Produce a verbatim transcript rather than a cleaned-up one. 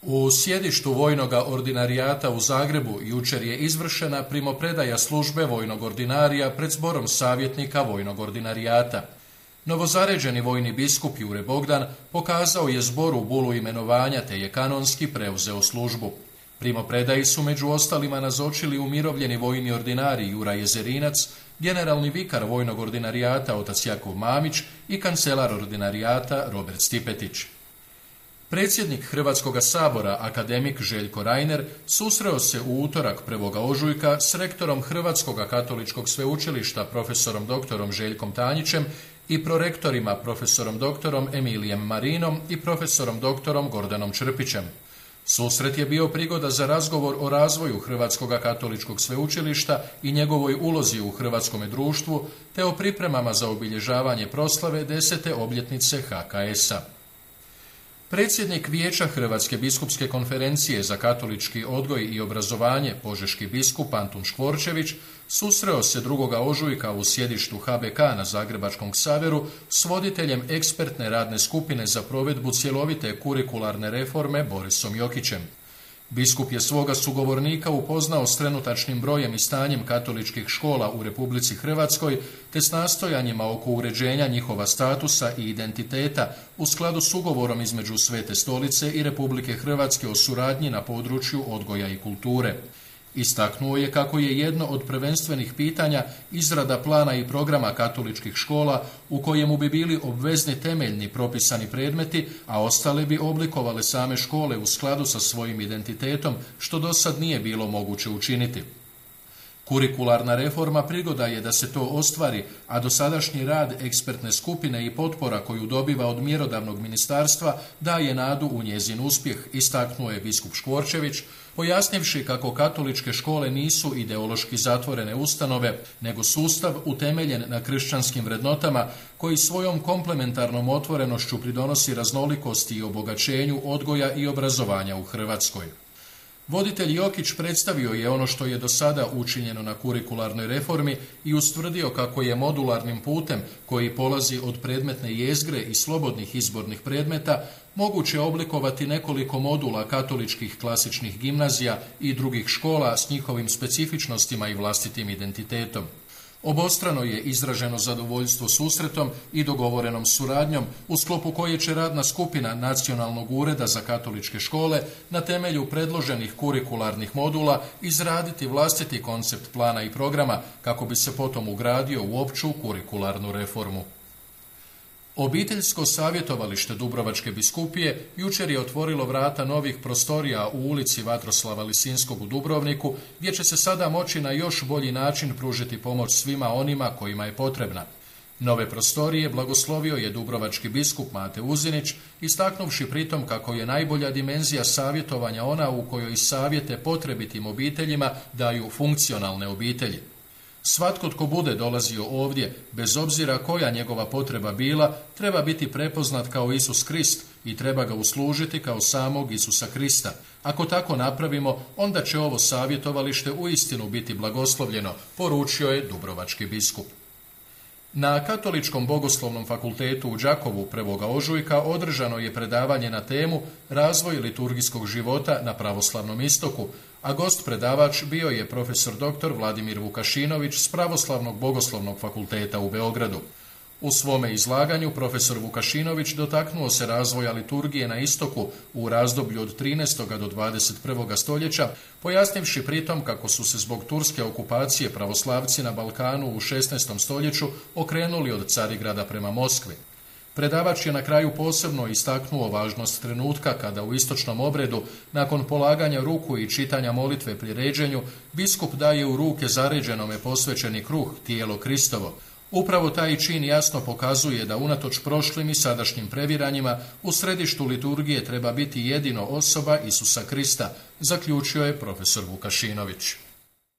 U sjedištu Vojnog ordinarijata u Zagrebu jučer je izvršena primopredaja službe vojnog ordinarija pred zborom savjetnika Vojnog ordinarijata. Novozaređeni vojni biskup Jure Bogdan pokazao je zboru bulu imenovanja te je kanonski preuzeo službu. Primopredaji su među ostalima nazočili umirovljeni vojni ordinari Jura Jezerinac, generalni vikar Vojnog ordinarijata otac Jakov Mamić i kancelar ordinarijata Robert Stipetić. Predsjednik Hrvatskoga sabora, akademik Željko Reiner, susreo se u utorak prvog ožujka s rektorom Hrvatskoga katoličkog sveučilišta profesorom doktorom Željkom Tanjićem i prorektorima profesorom doktorom Emilijem Marinom i profesorom doktorom Gordanom Črpićem. Susret je bio prigoda za razgovor o razvoju Hrvatskoga katoličkog sveučilišta i njegovoj ulozi u hrvatskome društvu, te o pripremama za obilježavanje proslave desete obljetnice H K S-a. Predsjednik Vijeća Hrvatske biskupske konferencije za katolički odgoj i obrazovanje, požeški biskup Antun Škvorčević, susreo se drugoga ožujka u sjedištu H B K na Zagrebačkom Ksaveru s voditeljem ekspertne radne skupine za provedbu cjelovite kurikularne reforme Borisom Jokićem. Biskup je svoga sugovornika upoznao s trenutačnim brojem i stanjem katoličkih škola u Republici Hrvatskoj te s nastojanjima oko uređenja njihova statusa i identiteta u skladu s ugovorom između Svete Stolice i Republike Hrvatske o suradnji na području odgoja i kulture. Istaknuo je kako je jedno od prvenstvenih pitanja izrada plana i programa katoličkih škola u kojemu bi bili obvezni temeljni propisani predmeti, a ostale bi oblikovale same škole u skladu sa svojim identitetom, što do sad nije bilo moguće učiniti. Kurikularna reforma prigoda je da se to ostvari, a dosadašnji rad ekspertne skupine i potpora koju dobiva od mjerodavnog ministarstva daje nadu u njezin uspjeh, istaknuo je biskup Škvorčević, pojasnivši kako katoličke škole nisu ideološki zatvorene ustanove, nego sustav utemeljen na kršćanskim vrednotama koji svojom komplementarnom otvorenošću pridonosi raznolikosti i obogaćenju odgoja i obrazovanja u Hrvatskoj. Voditelj Jokić predstavio je ono što je do sada učinjeno na kurikularnoj reformi i ustvrdio kako je modularnim putem, koji polazi od predmetne jezgre i slobodnih izbornih predmeta, moguće oblikovati nekoliko modula katoličkih klasičnih gimnazija i drugih škola s njihovim specifičnostima i vlastitim identitetom. Obostrano je izraženo zadovoljstvo susretom i dogovorenom suradnjom u sklopu koje će radna skupina Nacionalnog ureda za katoličke škole na temelju predloženih kurikularnih modula izraditi vlastiti koncept plana i programa kako bi se potom ugradio u opću kurikularnu reformu. Obiteljsko savjetovalište Dubrovačke biskupije jučer je otvorilo vrata novih prostorija u ulici Vatroslava Lisinskog u Dubrovniku, gdje će se sada moći na još bolji način pružiti pomoć svima onima kojima je potrebna. Nove prostorije blagoslovio je dubrovački biskup Mate Uzinić, istaknuvši pritom kako je najbolja dimenzija savjetovanja ona u kojoj savjete potrebitim obiteljima daju funkcionalne obitelji. Svatko tko bude dolazio ovdje, bez obzira koja njegova potreba bila, treba biti prepoznat kao Isus Krist i treba ga uslužiti kao samog Isusa Krista. Ako tako napravimo, onda će ovo savjetovalište uistinu biti blagoslovljeno, poručio je dubrovački biskup. Na Katoličkom bogoslovnom fakultetu u Đakovu prvoga ožujka održano je predavanje na temu Razvoj liturgijskog života na pravoslavnom istoku, a gost predavač bio je profesor doktor Vladimir Vukašinović s Pravoslavnog bogoslovnog fakulteta u Beogradu. U svome izlaganju profesor Vukašinović dotaknuo se razvoja liturgije na istoku u razdoblju od trinaestog do dvadeset prvog stoljeća, pojasnivši pritom kako su se zbog turske okupacije pravoslavci na Balkanu u šesnaestom stoljeću okrenuli od Carigrada prema Moskvi. Predavač je na kraju posebno istaknuo važnost trenutka kada u istočnom obredu, nakon polaganja ruku i čitanja molitve pri ređenju, biskup daje u ruke zaređenome posvećeni kruh, tijelo Kristovo. Upravo taj čin jasno pokazuje da unatoč prošlim i sadašnjim previranjima u središtu liturgije treba biti jedino osoba Isusa Krista, zaključio je profesor Vukašinović.